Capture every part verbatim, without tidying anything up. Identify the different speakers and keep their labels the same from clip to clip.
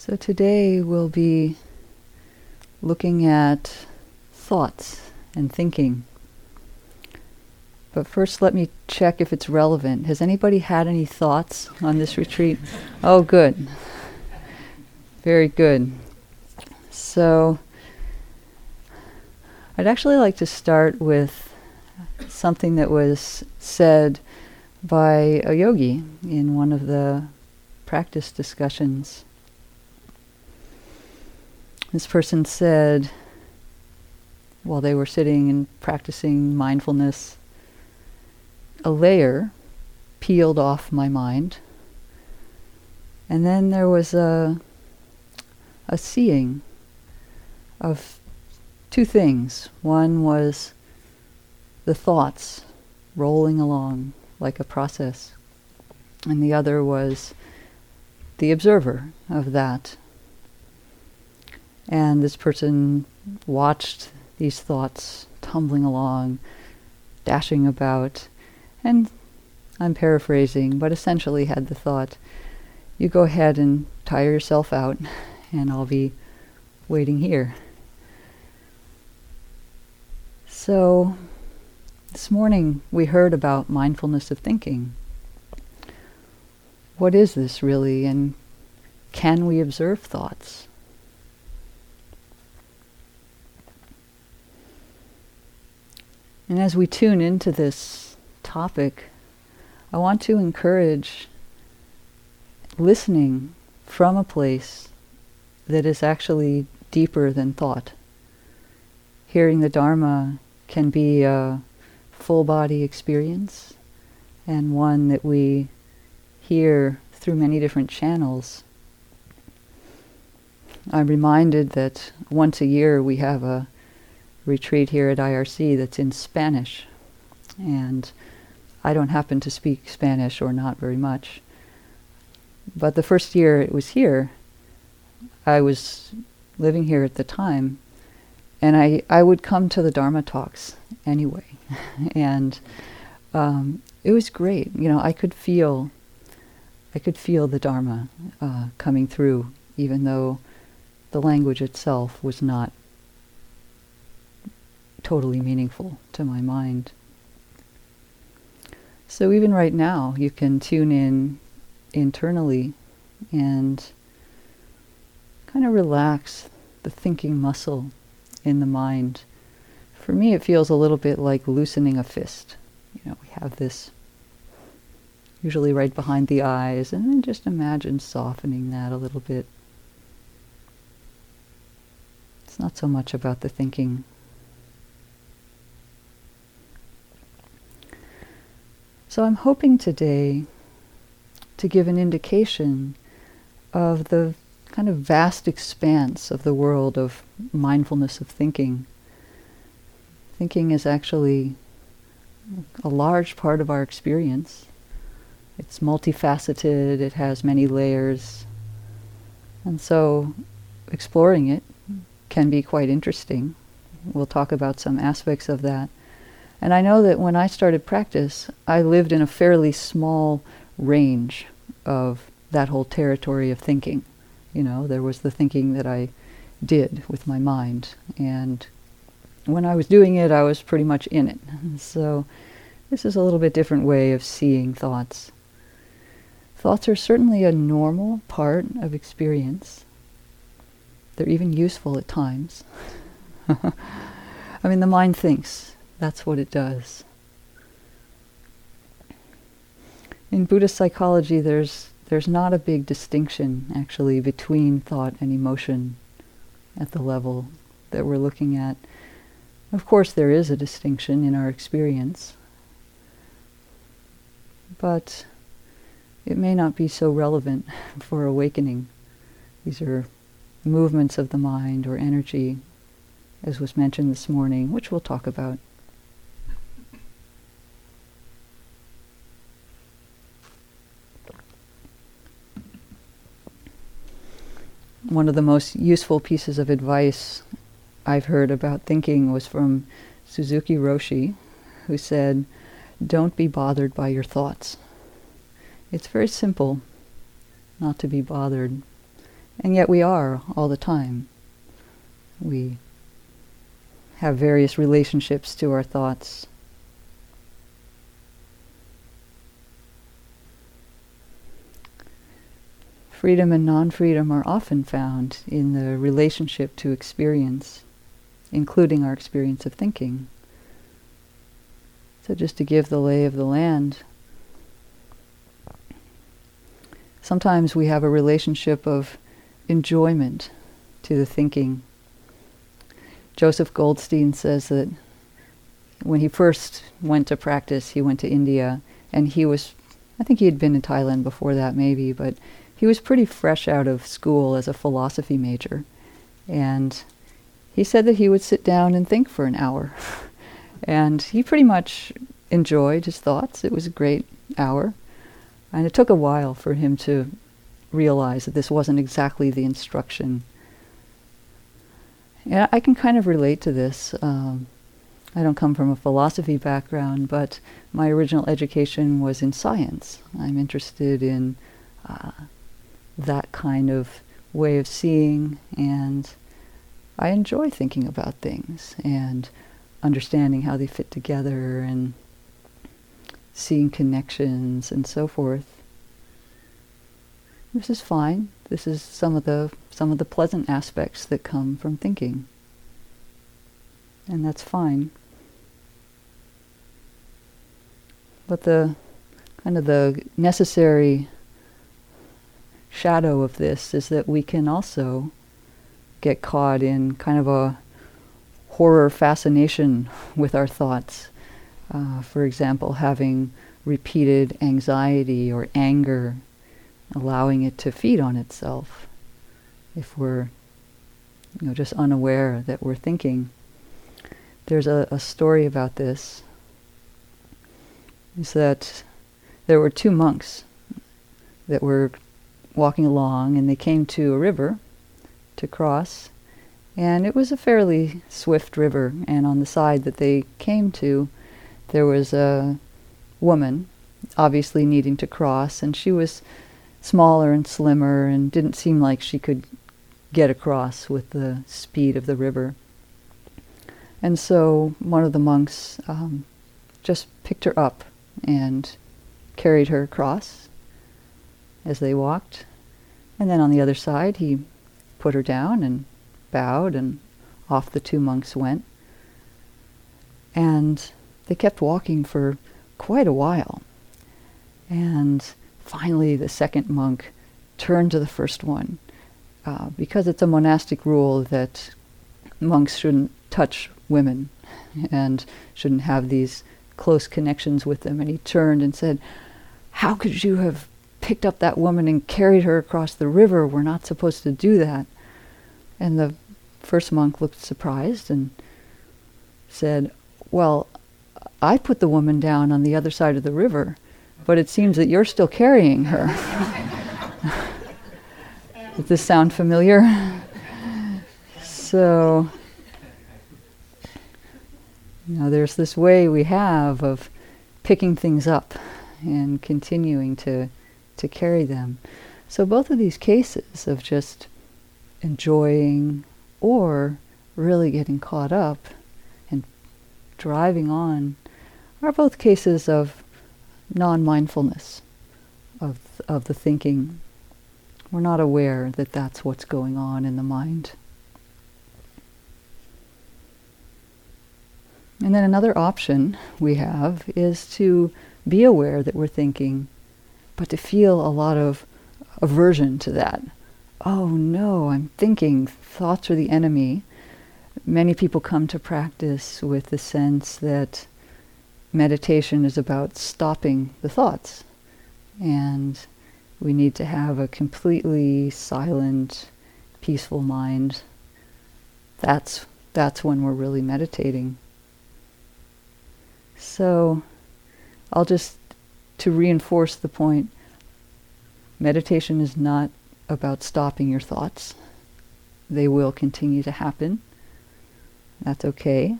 Speaker 1: So today we'll be looking at thoughts and thinking. But first let me check if it's relevant. Has anybody had any thoughts on this retreat? Oh, good. Very good. So I'd actually like to start with something that was said by a yogi in one of the practice discussions. This person said, while they were sitting and practicing mindfulness, a layer peeled off my mind, and then there was a a seeing of two things. One was the thoughts rolling along like a process, and the other was the observer of that. And this person watched these thoughts tumbling along, dashing about, and I'm paraphrasing, but essentially had the thought, you go ahead and tire yourself out, and I'll be waiting here. So, this morning we heard about mindfulness of thinking. What is this really, and can we observe thoughts? And as we tune into this topic, I want to encourage listening from a place that is actually deeper than thought. Hearing the Dharma can be a full body experience, and one that we hear through many different channels. I'm reminded that once a year we have a retreat here at I R C that's in Spanish, and I don't happen to speak Spanish, or not very much. But the first year it was here, I was living here at the time, and I, I would come to the Dharma talks anyway. and um, it was great. You know, I could feel, I could feel the Dharma uh, coming through, even though the language itself was not totally meaningful to my mind. So even right now, you can tune in internally and kind of relax the thinking muscle in the mind. For me, it feels a little bit like loosening a fist. You know, we have this usually right behind the eyes, and then just imagine softening that a little bit. It's not so much about the thinking. So I'm hoping today to give an indication of the kind of vast expanse of the world of mindfulness of thinking. Thinking is actually a large part of our experience. It's multifaceted, it has many layers, and so exploring it can be quite interesting. We'll talk about some aspects of that. And I know that when I started practice, I lived in a fairly small range of that whole territory of thinking. You know, there was the thinking that I did with my mind. And when I was doing it, I was pretty much in it. So this is a little bit different way of seeing thoughts. Thoughts are certainly a normal part of experience. They're even useful at times. I mean, the mind thinks. That's what it does. In Buddhist psychology, there's there's not a big distinction, actually, between thought and emotion at the level that we're looking at. Of course, there is a distinction in our experience, but it may not be so relevant for awakening. These are movements of the mind or energy, as was mentioned this morning, which we'll talk about. One of the most useful pieces of advice I've heard about thinking was from Suzuki Roshi, who said, "Don't be bothered by your thoughts." It's very simple not to be bothered. And yet we are all the time. We have various relationships to our thoughts. Freedom and non-freedom are often found in the relationship to experience, including our experience of thinking. So just to give the lay of the land, sometimes we have a relationship of enjoyment to the thinking. Joseph Goldstein says that when he first went to practice, he went to India, and he was, I think he had been in Thailand before that maybe, but he was pretty fresh out of school as a philosophy major. And he said that he would sit down and think for an hour. And he pretty much enjoyed his thoughts. It was a great hour. And it took a while for him to realize that this wasn't exactly the instruction. And I can kind of relate to this. Um, I don't come from a philosophy background, but my original education was in science. I'm interested in uh, that kind of way of seeing, and I enjoy thinking about things and understanding how they fit together and seeing connections and so forth. This is fine. This is some of the some of the pleasant aspects that come from thinking. And that's fine. But the kind of the necessary shadow of this is that we can also get caught in kind of a horror fascination with our thoughts. Uh, for example, having repeated anxiety or anger, allowing it to feed on itself if we're you know, just unaware that we're thinking. There's a, a story about this, is that there were two monks that were walking along, and they came to a river to cross, and it was a fairly swift river, and on the side that they came to, there was a woman obviously needing to cross, and she was smaller and slimmer and didn't seem like she could get across with the speed of the river. And so one of the monks um, just picked her up and carried her across as they walked. And then on the other side, he put her down and bowed, and off the two monks went. And they kept walking for quite a while. And finally, the second monk turned to the first one, uh, because it's a monastic rule that monks shouldn't touch women and shouldn't have these close connections with them. And he turned and said, "How could you have picked up that woman and carried her across the river? We're not supposed to do that." And the first monk looked surprised and said, "Well, I put the woman down on the other side of the river, but it seems that you're still carrying her." Does this sound familiar? So, you know, there's this way we have of picking things up and continuing to to carry them. So both of these cases of just enjoying or really getting caught up and driving on are both cases of non-mindfulness of of the thinking. We're not aware that that's what's going on in the mind. And then another option we have is to be aware that we're thinking, but to feel a lot of aversion to that. Oh no, I'm thinking, thoughts are the enemy. Many people come to practice with the sense that meditation is about stopping the thoughts, and we need to have a completely silent, peaceful mind. That's that's when we're really meditating. So I'll just, to reinforce the point, meditation is not about stopping your thoughts. They will continue to happen. That's okay.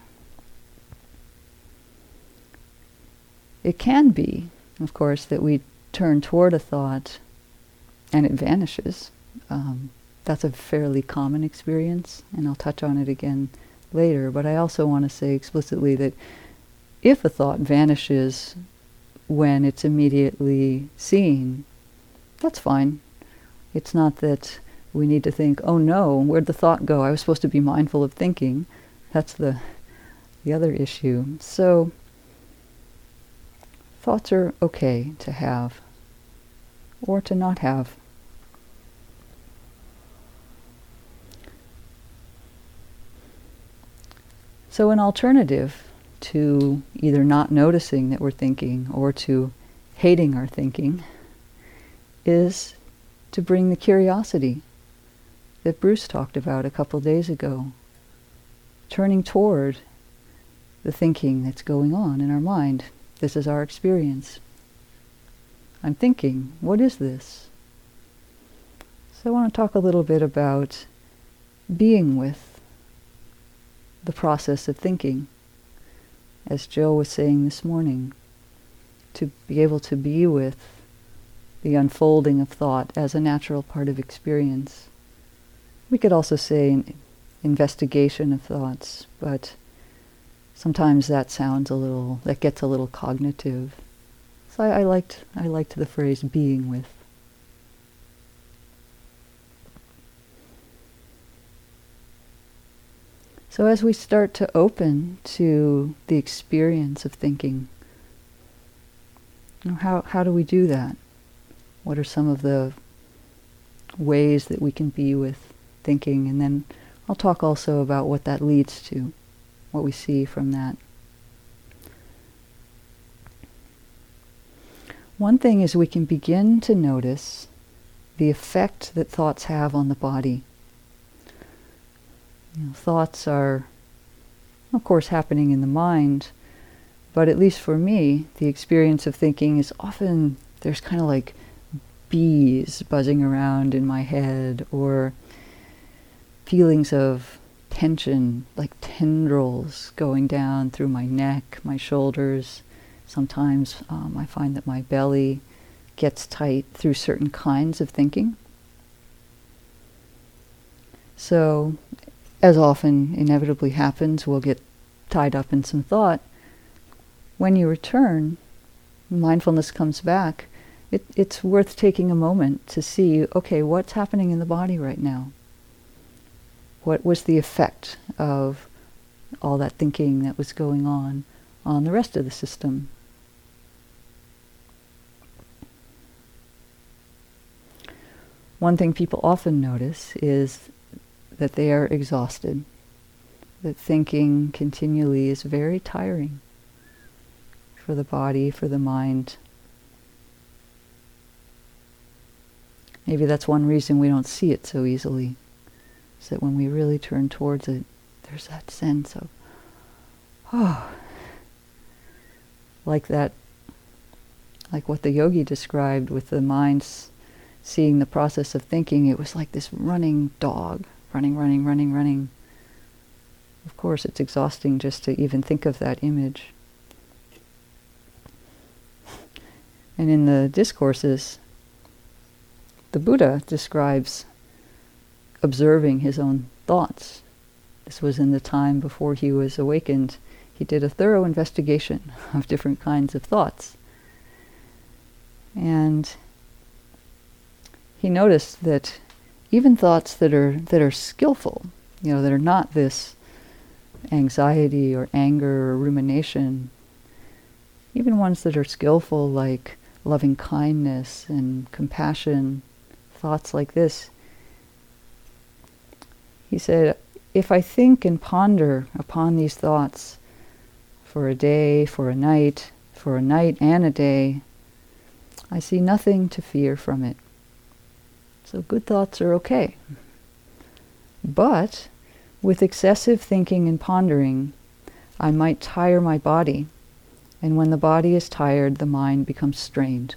Speaker 1: It can be, of course, that we turn toward a thought and it vanishes. Um, that's a fairly common experience, and I'll touch on it again later. But I also want to say explicitly that if a thought vanishes when it's immediately seen, that's fine. It's not that we need to think, oh no, where'd the thought go? I was supposed to be mindful of thinking. That's the the other issue. So thoughts are okay to have or to not have. So an alternative to either not noticing that we're thinking or to hating our thinking is to bring the curiosity that Bruce talked about a couple days ago, turning toward the thinking that's going on in our mind. This is our experience. I'm thinking, what is this? So I want to talk a little bit about being with the process of thinking. As Joe was saying this morning, to be able to be with the unfolding of thought as a natural part of experience. We could also say investigation of thoughts, but sometimes that sounds a little, that gets a little cognitive. So I, I liked, I liked the phrase being with. So as we start to open to the experience of thinking, you know, how, how do we do that? What are some of the ways that we can be with thinking? And then I'll talk also about what that leads to, what we see from that. One thing is we can begin to notice the effect that thoughts have on the body. You know, thoughts are, of course, happening in the mind, but at least for me, the experience of thinking is often, there's kind of like bees buzzing around in my head, or feelings of tension, like tendrils going down through my neck, my shoulders. Sometimes um, I find that my belly gets tight through certain kinds of thinking. So, as often inevitably happens, we'll get tied up in some thought. When you return, mindfulness comes back. It, it's worth taking a moment to see, okay, what's happening in the body right now? What was the effect of all that thinking that was going on on the rest of the system? One thing people often notice is that they are exhausted, that thinking continually is very tiring for the body, for the mind. Maybe that's one reason we don't see it so easily, is that when we really turn towards it, there's that sense of, oh, like that, like what the yogi described with the mind's seeing the process of thinking. It was like this running dog, running, running, running, running. Of course, it's exhausting just to even think of that image. And in the discourses, the Buddha describes observing his own thoughts. This was in the time before he was awakened. He did a thorough investigation of different kinds of thoughts. And he noticed that even thoughts that are that are skillful, you know, that are not this anxiety or anger or rumination, even ones that are skillful like loving kindness and compassion, thoughts like this. He said, if I think and ponder upon these thoughts for a day, for a night, for a night and a day, I see nothing to fear from it. So good thoughts are okay. But with excessive thinking and pondering, I might tire my body, and when the body is tired, the mind becomes strained.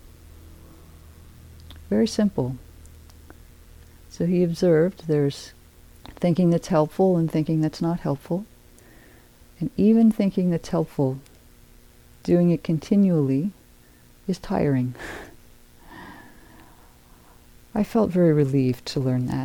Speaker 1: Very simple. So he observed there's thinking that's helpful and thinking that's not helpful. And even thinking that's helpful, doing it continually, is tiring. I felt very relieved to learn that.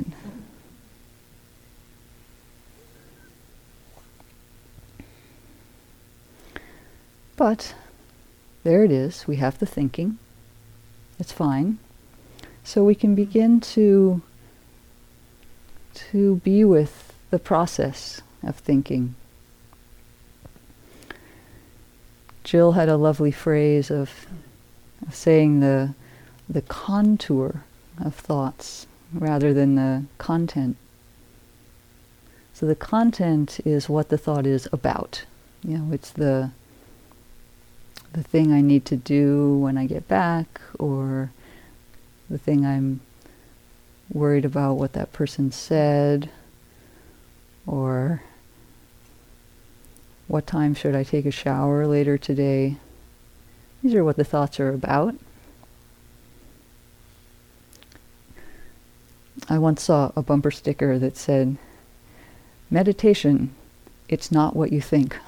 Speaker 1: But there it is. We have the thinking. It's fine. So we can begin to to be with the process of thinking. Jill had a lovely phrase of, of saying the the contour of thoughts rather than the content. So the content is what the thought is about. You know, it's the the thing I need to do when I get back, or the thing I'm worried about what that person said, or what time should I take a shower later today. These are what the thoughts are about. I once saw a bumper sticker that said, "Meditation, it's not what you think."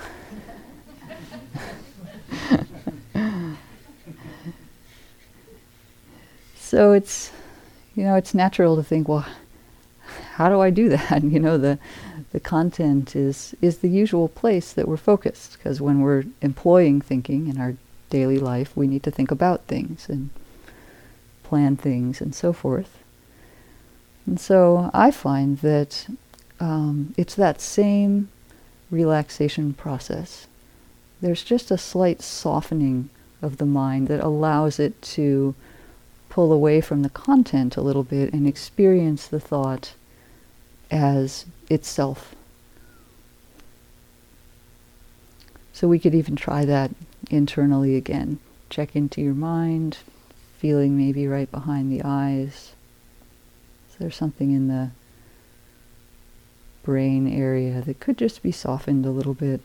Speaker 1: So it's, you know, it's natural to think, well, how do I do that? You know, the the content is is the usual place that we're focused, because when we're employing thinking in our daily life, we need to think about things and plan things and so forth. And so I find that um, it's that same relaxation process. There's just a slight softening of the mind that allows it to pull away from the content a little bit and experience the thought as itself. So we could even try that internally again. Check into your mind, feeling maybe right behind the eyes. Is there something in the brain area that could just be softened a little bit?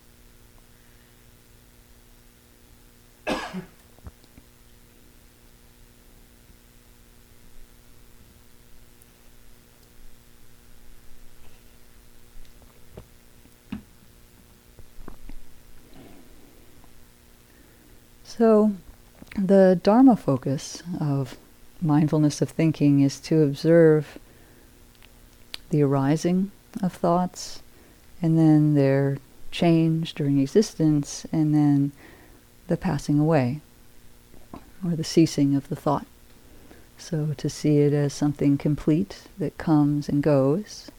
Speaker 1: So, the Dharma focus of mindfulness of thinking is to observe the arising of thoughts, and then their change during existence, and then the passing away, or the ceasing of the thought. So to see it as something complete that comes and goes.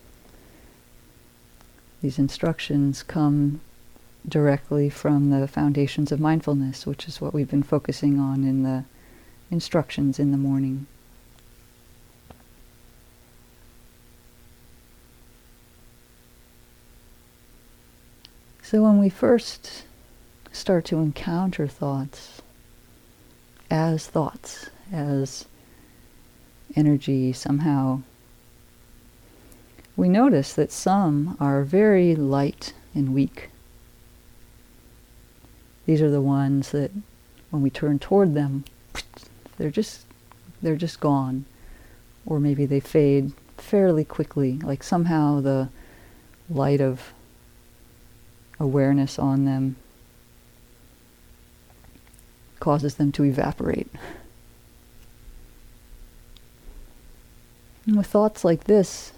Speaker 1: These instructions come directly from the foundations of mindfulness, which is what we've been focusing on in the instructions in the morning. So when we first start to encounter thoughts as thoughts, as energy somehow, we notice that some are very light and weak. These are the ones that when we turn toward them, they're just they're just gone. Or maybe they fade fairly quickly, like somehow the light of awareness on them causes them to evaporate. And with thoughts like this,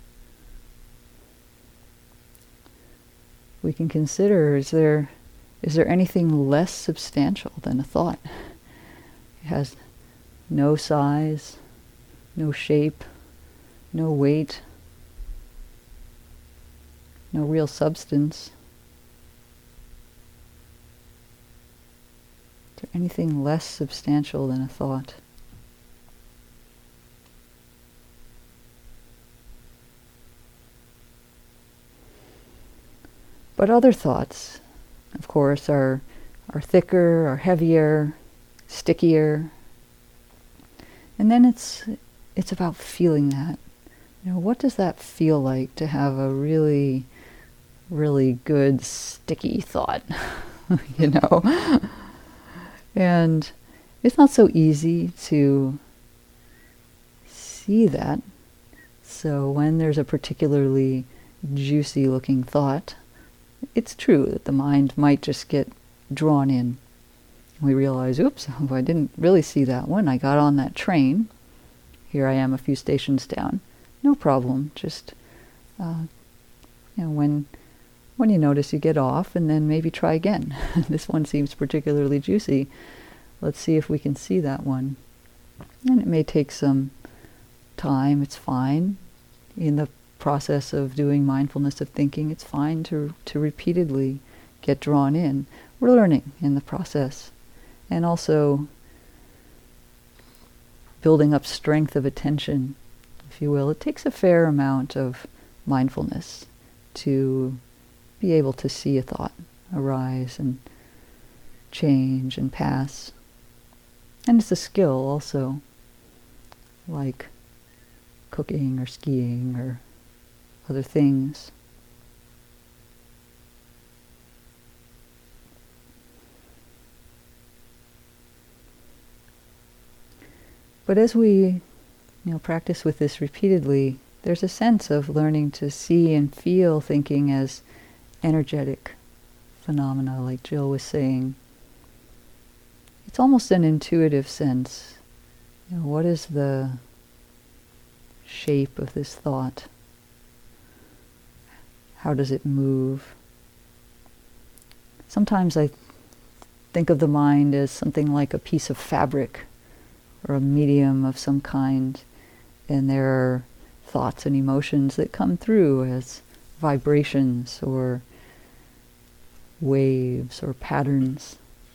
Speaker 1: we can consider, is there is there anything less substantial than a thought? It has no size, no shape, no weight, no real substance. Is there anything less substantial than a thought? But other thoughts, of course, are are thicker, are heavier, stickier. And then it's it's about feeling that. You know, what does that feel like to have a really, really good sticky thought? You know? And it's not so easy to see that. So when there's a particularly juicy looking thought, it's true that the mind might just get drawn in. We realize, oops, I didn't really see that one. I got on that train here I am a few stations down. No problem. Just, uh, you know, when when you notice you get off, and then maybe try again. This one seems particularly juicy. Let's see if we can see that one. And it may take some time. It's fine. In the process of doing mindfulness of thinking, it's fine to to repeatedly get drawn in. We're learning in the process. And also building up strength of attention, if you will. It takes a fair amount of mindfulness to be able to see a thought arise and change and pass. And it's a skill also, like cooking or skiing or other things. But as we, you know, practice with this repeatedly, there's a sense of learning to see and feel thinking as energetic phenomena, like Jill was saying. It's almost an intuitive sense. You know, what is the shape of this thought? How does it move? Sometimes I think of the mind as something like a piece of fabric or a medium of some kind, and there are thoughts and emotions that come through as vibrations or waves or patterns.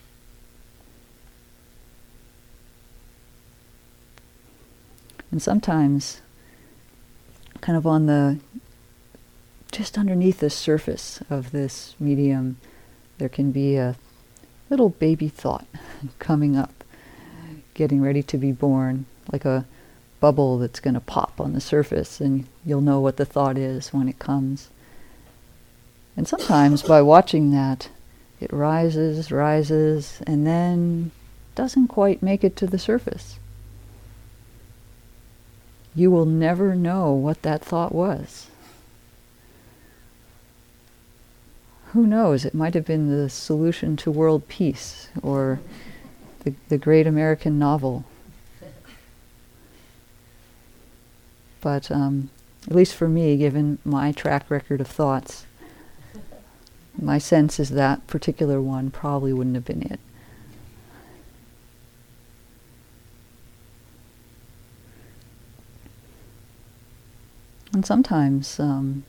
Speaker 1: And sometimes, kind of on the, just underneath the surface of this medium, there can be a little baby thought coming up, getting ready to be born, like a bubble that's going to pop on the surface, and you'll know what the thought is when it comes. And sometimes by watching that, it rises, rises, and then doesn't quite make it to the surface. You will never know what that thought was. Who knows? It might have been the solution to world peace, or the, the great American novel. But um, at least for me, given my track record of thoughts, my sense is that particular one probably wouldn't have been it. And sometimes um,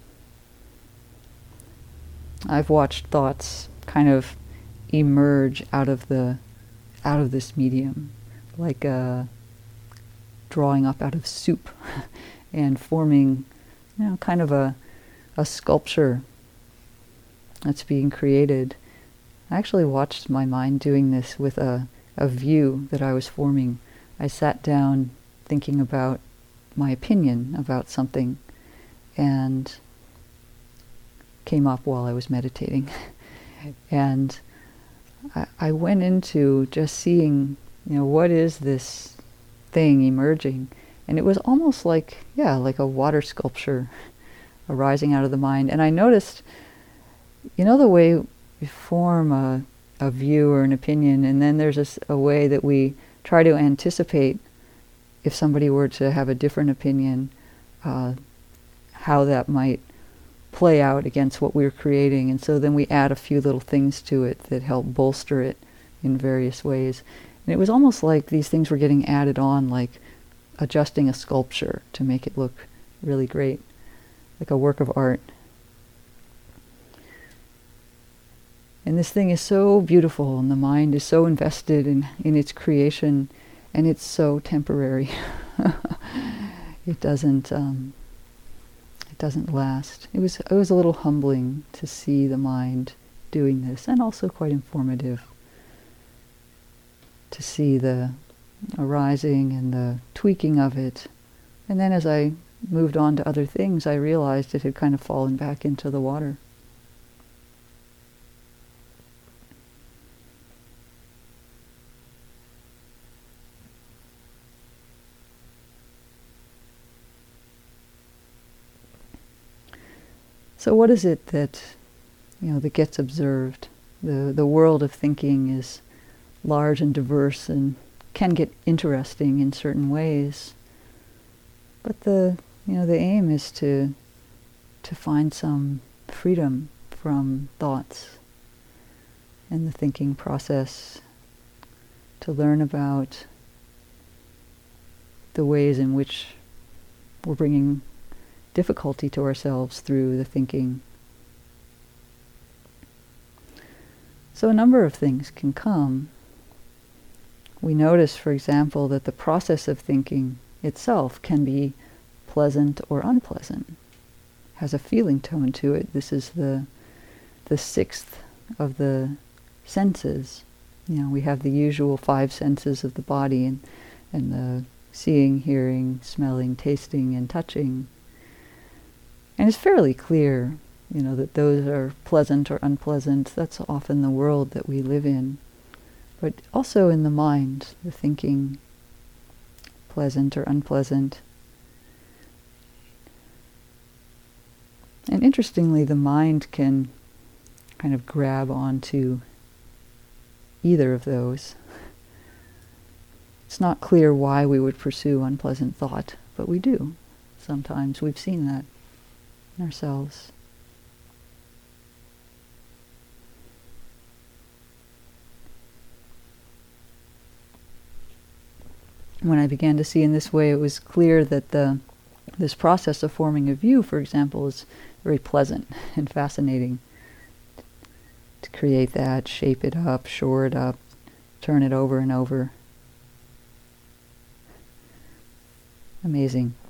Speaker 1: I've watched thoughts kind of emerge out of the out of this medium, like uh, drawing up out of soup and forming, you know, kind of a a sculpture that's being created. I actually watched my mind doing this with a, a view that I was forming. I sat down thinking about my opinion about something, and came up while I was meditating. And I, I went into just seeing, you know, what is this thing emerging? And it was almost like, yeah, like a water sculpture arising out of the mind. And I noticed, you know, the way we form a, a view or an opinion, and then there's a, s- a way that we try to anticipate if somebody were to have a different opinion, uh, how that might play out against what we were creating. And so then we add a few little things to it that help bolster it in various ways. And it was almost like these things were getting added on, like adjusting a sculpture to make it look really great, like a work of art. And this thing is so beautiful, and the mind is so invested in, in its creation, and it's so temporary. It doesn't um, it doesn't last. It was it was a little humbling to see the mind doing this, and also quite informative to see the arising and the tweaking of it. And then as I moved on to other things, I realized it had kind of fallen back into the water. So what is it that, you know, that gets observed? The the world of thinking is large and diverse and can get interesting in certain ways. But the, you know, the aim is to to find some freedom from thoughts and the thinking process, to learn about the ways in which we're bringing difficulty to ourselves through the thinking. So a number of things can come. We notice, for example, that the process of thinking itself can be pleasant or unpleasant, has a feeling tone to it. This is the the sixth of the senses. You know, we have the usual five senses of the body, and, and the seeing, hearing, smelling, tasting, and touching. And it's fairly clear, you know, that those are pleasant or unpleasant. That's often the world that we live in. But also in the mind, the thinking, pleasant or unpleasant. And interestingly, the mind can kind of grab onto either of those. It's not clear why we would pursue unpleasant thought, but we do. Sometimes we've seen that in ourselves. When I began to see in this way, it was clear that the this process of forming a view, for example, is very pleasant and fascinating. To create that, shape it up, shore it up, turn it over and over. Amazing.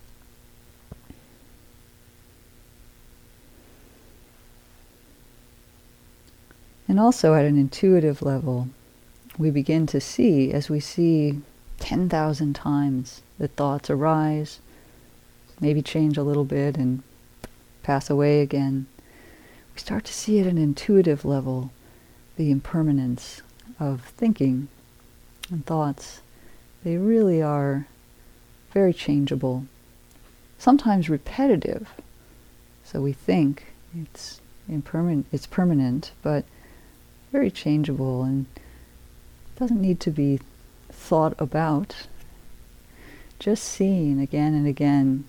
Speaker 1: And also at an intuitive level, we begin to see, as we see ten thousand times that thoughts arise, maybe change a little bit and pass away again, we start to see at an intuitive level the impermanence of thinking and thoughts. They really are very changeable, sometimes repetitive. So we think it's impermanent, it's permanent, but very changeable, and doesn't need to be thought about. Just seen again and again.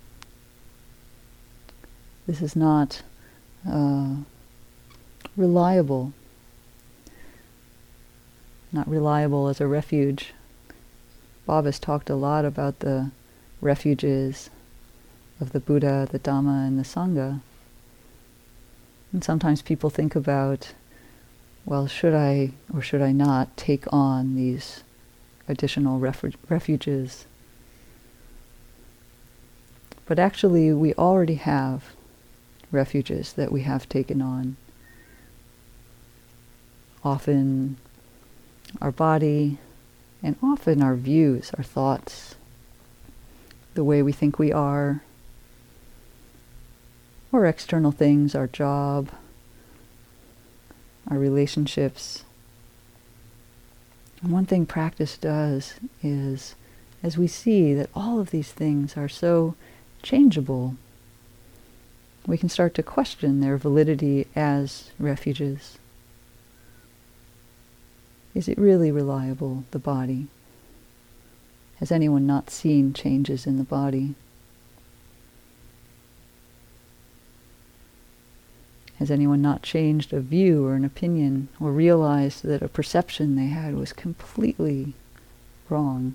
Speaker 1: This is not uh, reliable. Not reliable as a refuge. Bob has talked a lot about the refuges of the Buddha, the Dhamma, and the Sangha. And sometimes people think about, well, should I or should I not take on these additional refu- refuges? But actually, we already have refuges that we have taken on. Often our body, and often our views, our thoughts, the way we think we are, or external things, our job, our relationships. And one thing practice does is, as we see that all of these things are so changeable, we can start to question their validity as refuges. Is it really reliable, the body? Has anyone not seen changes in the body? Has anyone not changed a view or an opinion, or realized that a perception they had was completely wrong?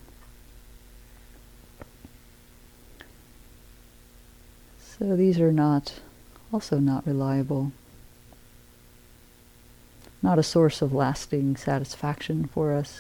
Speaker 1: So these are not, also not reliable. Not a source of lasting satisfaction for us.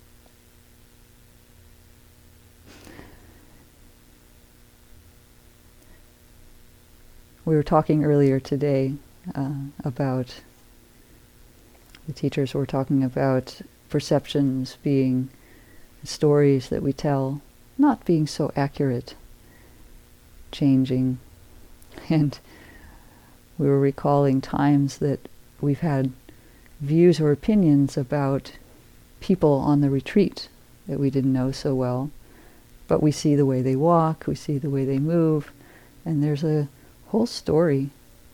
Speaker 1: We were talking earlier today uh, about, the teachers were talking about perceptions being stories that we tell, not being so accurate, changing. And we were recalling times that we've had views or opinions about people on the retreat that we didn't know so well, but we see the way they walk, we see the way they move, and there's a whole story.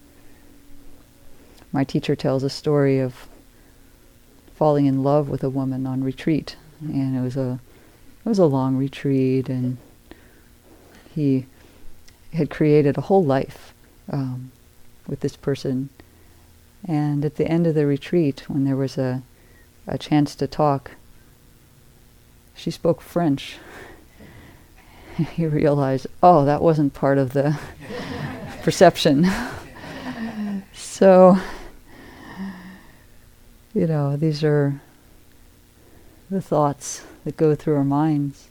Speaker 1: My teacher tells a story of falling in love with a woman on retreat, and it was a it was a long retreat, and he had created a whole life um, with this person. And at the end of the retreat, when there was a, a chance to talk, she spoke French. He realized, oh, that wasn't part of the perception. So, you know, these are the thoughts that go through our minds.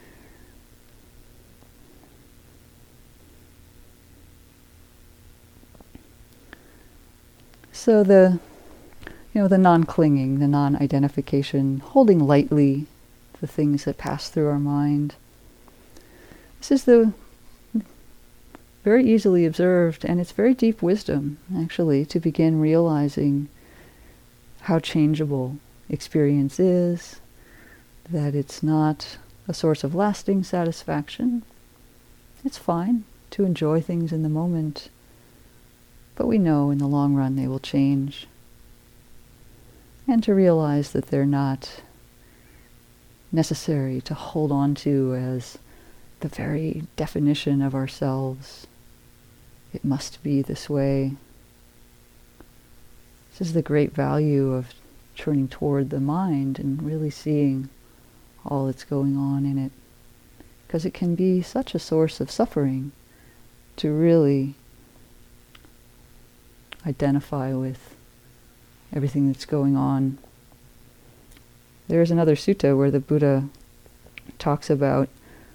Speaker 1: So the, you know, the non-clinging, the non-identification, holding lightly the things that pass through our mind. This is the very easily observed, and it's very deep wisdom, actually, to begin realizing how changeable experience is, that it's not a source of lasting satisfaction. It's fine to enjoy things in the moment, but we know in the long run they will change. And to realize that they're not necessary to hold on to as the very definition of ourselves. It must be this way. This is the great value of turning toward the mind and really seeing all that's going on in it. Because it can be such a source of suffering to really identify with everything that's going on. There's another sutta where the Buddha talks about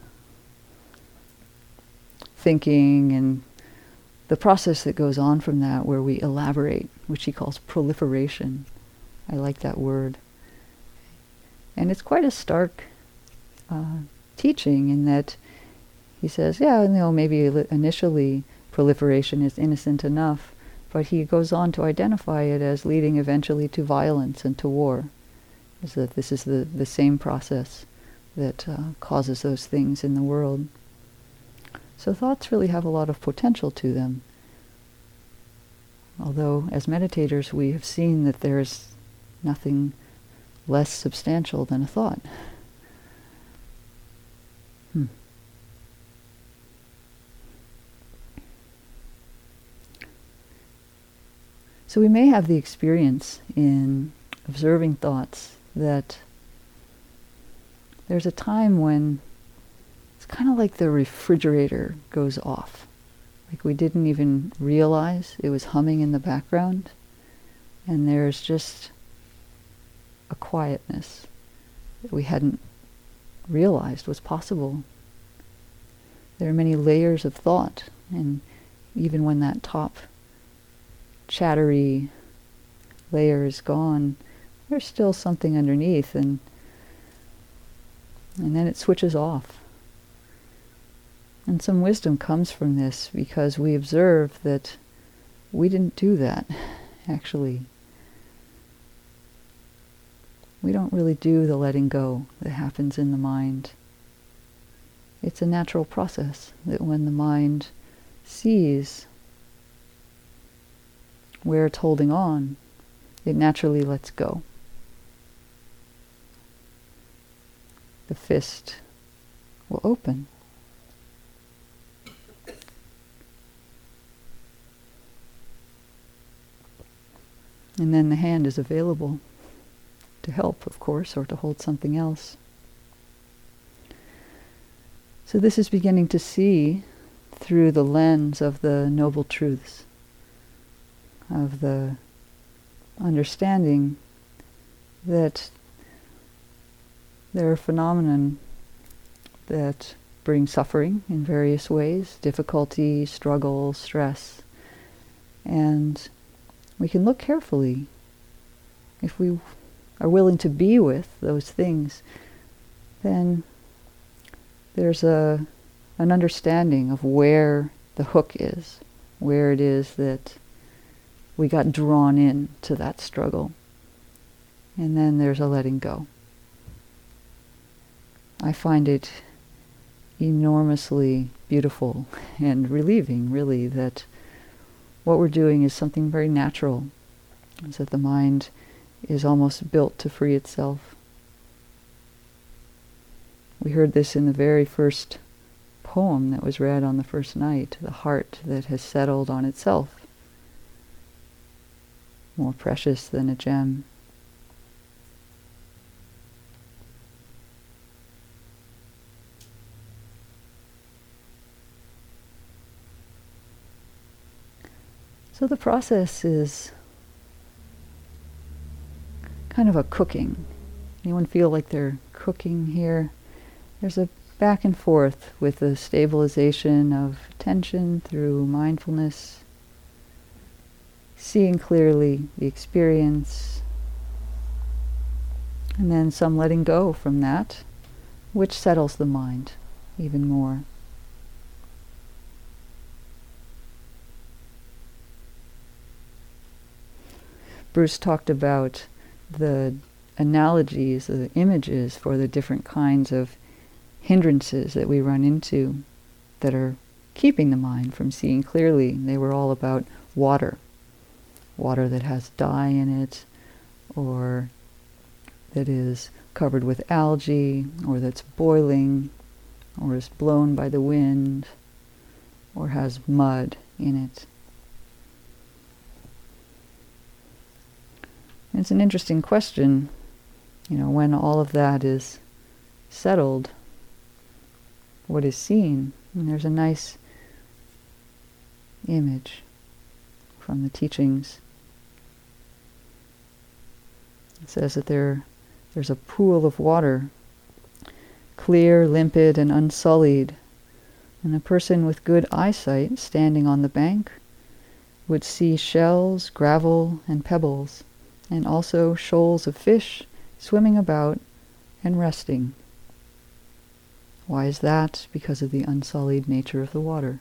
Speaker 1: thinking and the process that goes on from that, where we elaborate, which he calls proliferation. I like that word. And it's quite a stark uh, teaching in that he says, yeah, you know, maybe initially proliferation is innocent enough, but he goes on to identify it as leading eventually to violence and to war. Is that this is the, the same process that uh, causes those things in the world. So thoughts really have a lot of potential to them. Although as meditators we have seen that there's nothing less substantial than a thought. Hmm. So we may have the experience in observing thoughts that there's a time when it's kind of like the refrigerator goes off. Like we didn't even realize it was humming in the background, and there's just a quietness that we hadn't realized was possible. There are many layers of thought, and even when that top chattery layer is gone, there's still something underneath, and and then it switches off. And some wisdom comes from this because we observe that we didn't do that, actually. We don't really do the letting go that happens in the mind. It's a natural process that when the mind sees where it's holding on, it naturally lets go. The fist will open. And then the hand is available to help, of course, or to hold something else. So this is beginning to see through the lens of the Noble Truths, of the understanding that there are phenomena that bring suffering in various ways, difficulty, struggle, stress, and we can look carefully. If we are willing to be with those things, then there's a an understanding of where the hook is, where it is that we got drawn in to that struggle. And then there's a letting go. I find it enormously beautiful and relieving, really, that what we're doing is something very natural. Is that the mind is almost built to free itself. We heard this in the very first poem that was read on the first night, the heart that has settled on itself, more precious than a gem. So the process is kind of a cooking. Anyone feel like they're cooking here? There's a back and forth with the stabilization of attention through mindfulness, seeing clearly the experience, and then some letting go from that, which settles the mind even more. Bruce talked about the analogies, the images for the different kinds of hindrances that we run into that are keeping the mind from seeing clearly. They were all about water. Water that has dye in it, or that is covered with algae, or that's boiling, or is blown by the wind, or has mud in it. It's an interesting question, you know, when all of that is settled, what is seen? And there's a nice image from the teachings. It says that there, there's a pool of water, clear, limpid, and unsullied, and a person with good eyesight standing on the bank would see shells, gravel, and pebbles, and also shoals of fish swimming about and resting. Why is that? Because of the unsullied nature of the water.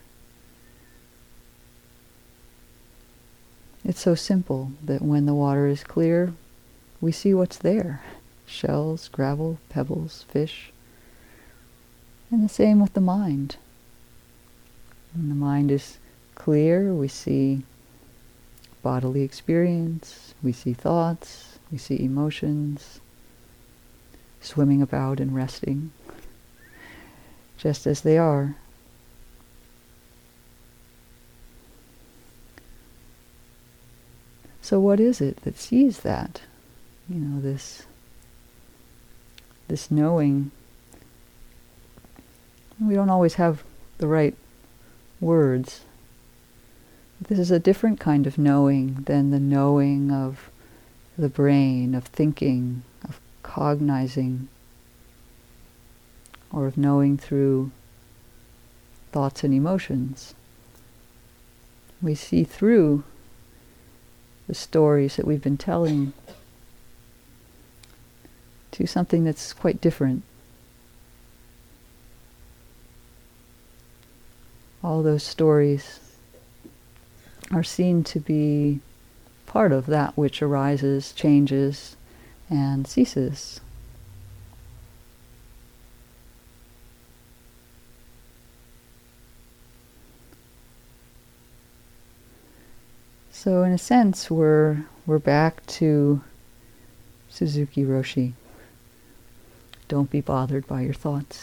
Speaker 1: It's so simple that when the water is clear, we see what's there. Shells, gravel, pebbles, fish. And the same with the mind. When the mind is clear, we see bodily experience, we see thoughts, we see emotions, swimming about and resting, just as they are. So what is it that sees that? You know, this, this knowing. We don't always have the right words. This is a different kind of knowing than the knowing of the brain, of thinking, of cognizing, or of knowing through thoughts and emotions. We see through the stories that we've been telling to something that's quite different. All those stories are seen to be part of that which arises, changes, and ceases. So in a sense, we're we're back to Suzuki Roshi. Don't be bothered by your thoughts.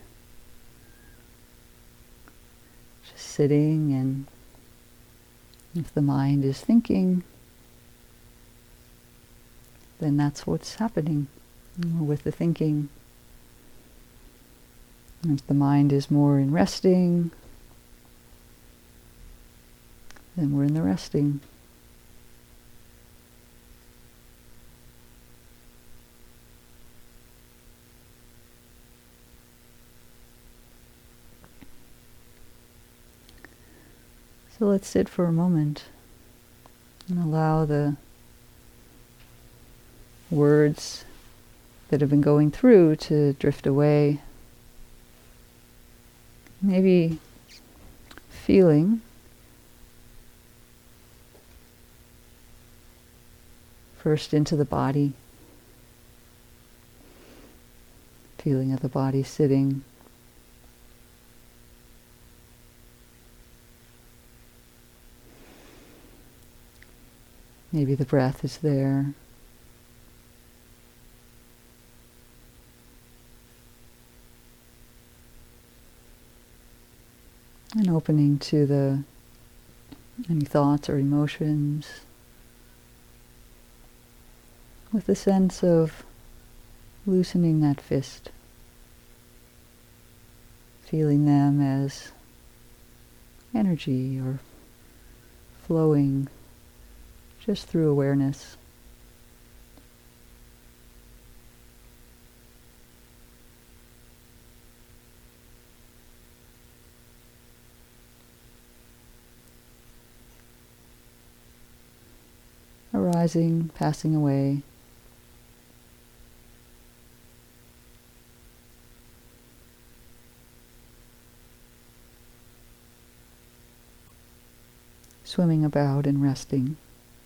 Speaker 1: Just sitting, and if the mind is thinking, then that's what's happening with the thinking. And if the mind is more in resting, then we're in the resting. So let's sit for a moment and allow the words that have been going through to drift away. Maybe feeling first into the body, feeling of the body sitting. Maybe the breath is there. And opening to the any thoughts or emotions with the sense of loosening that fist, feeling them as energy or flowing just through awareness. Arising, passing away. Swimming about and resting.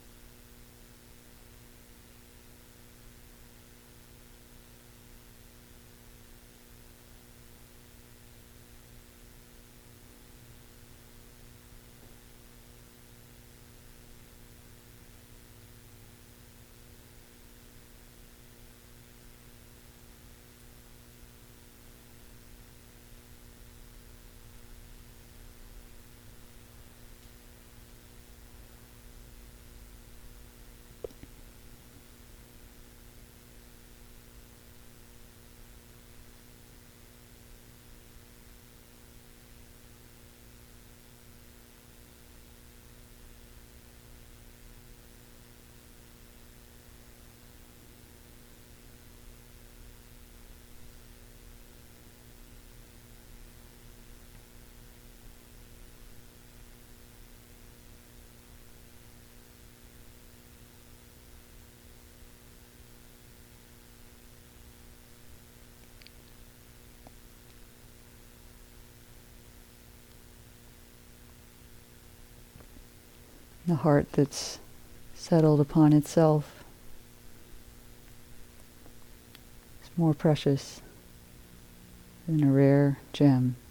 Speaker 1: The heart that's settled upon itself is more precious than a rare gem.